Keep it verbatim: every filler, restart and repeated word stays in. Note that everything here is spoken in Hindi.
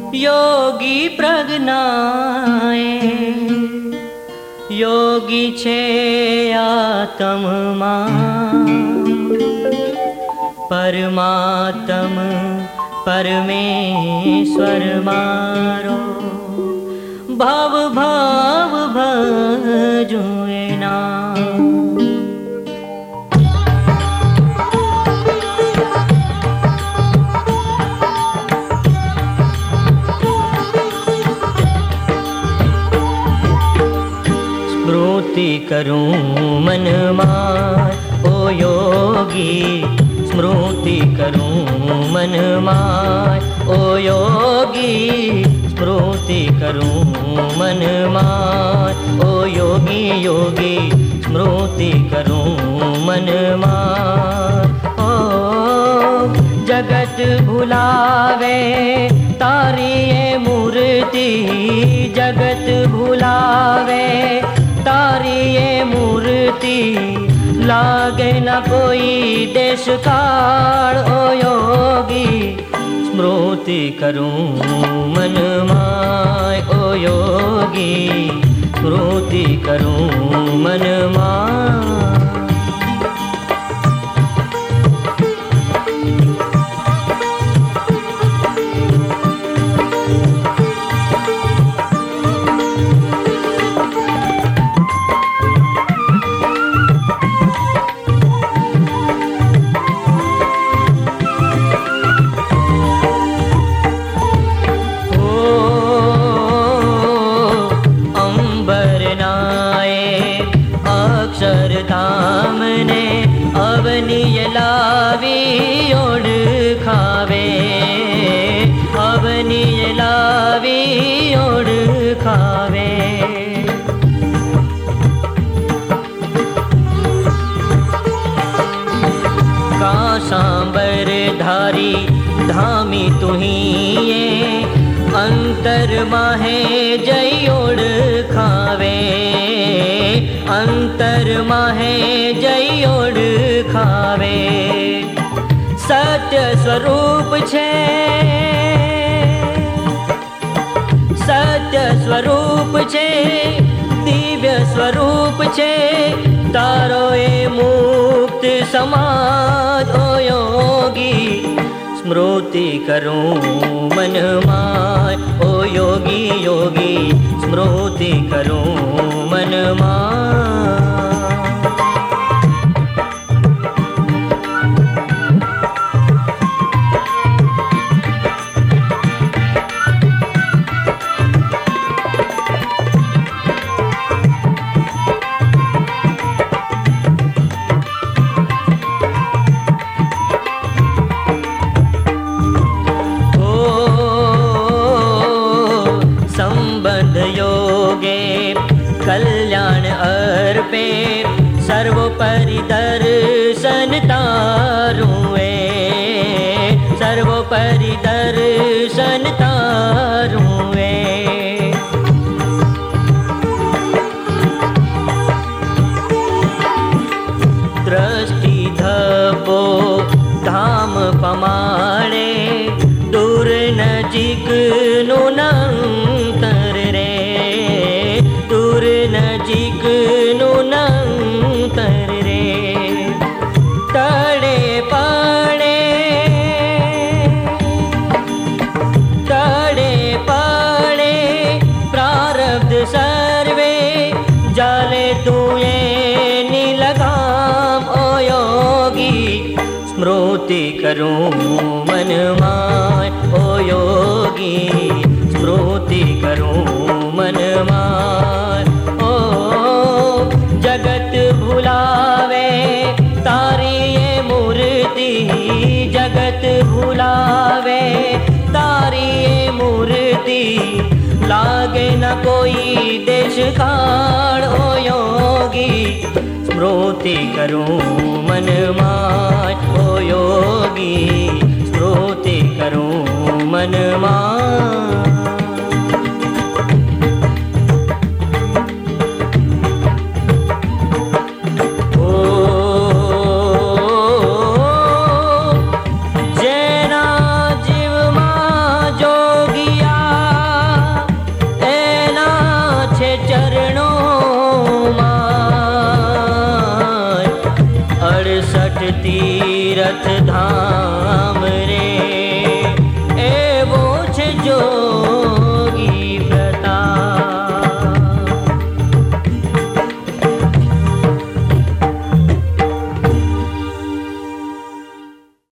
योगी प्रज्ञाए योगी छे आत्मा परमात्म परमेश्वर मारो भाव भाव भजुए ना। स्मृति करूं मन माय ओ योगी स्मृति करूं मन माय ओ योगी स्मृति करूं मन माय ओ योगी योगी स्मृति करूं मन माय। ओ जगत भुलावे तारी ये मूर्ति जगत भुलावे तारी ये मूर्ति लागे न कोई देश काल ओ योगी स्मृति करूं मन माय ओ योगी स्मृति करूं मन माय। अक्षरधाम ने अवनीय लावी ओढ़ खावे अवनीय लावी ओढ़ खावे। काशांबर धारी धामी तुहिए अंतर माहे जय ओढ़ खावे अंतर माहे जय ओढ़ खावे। सत्य स्वरूप छे सत्य स्वरूप छे दिव्य स्वरूप छे तारो ए मुक्त समाज ओ योगी स्मृति करूं मन माय ओ योगी योगी स्मृति करूं मन माय। कल्याण अर्पे सर्वोपरि दर्शन तारुए सर्वोपरि दर्शन तारुए। दृष्टि धपो धाम पमाड़े दूर नजीक नु नंतर रे दूर नजीक नु नंतर रे। तड़े पाड़े तड़े पाड़े प्रारब्ध सर्वे जाले तुए नीलगाम ओ योगी स्मृति करूं मन माय ओ योगी स्मृति करूं मन माय। ओ जगत भुलावे तारी ये मूर्ति जगत भुलावे तारी ये मूर्ति लागे न कोई देश काल ओ योगी स्मृति करूं मन माय ओ योगी स्मृति करूं मन माय। जेना जीव मा जोगिया तीरथ धाम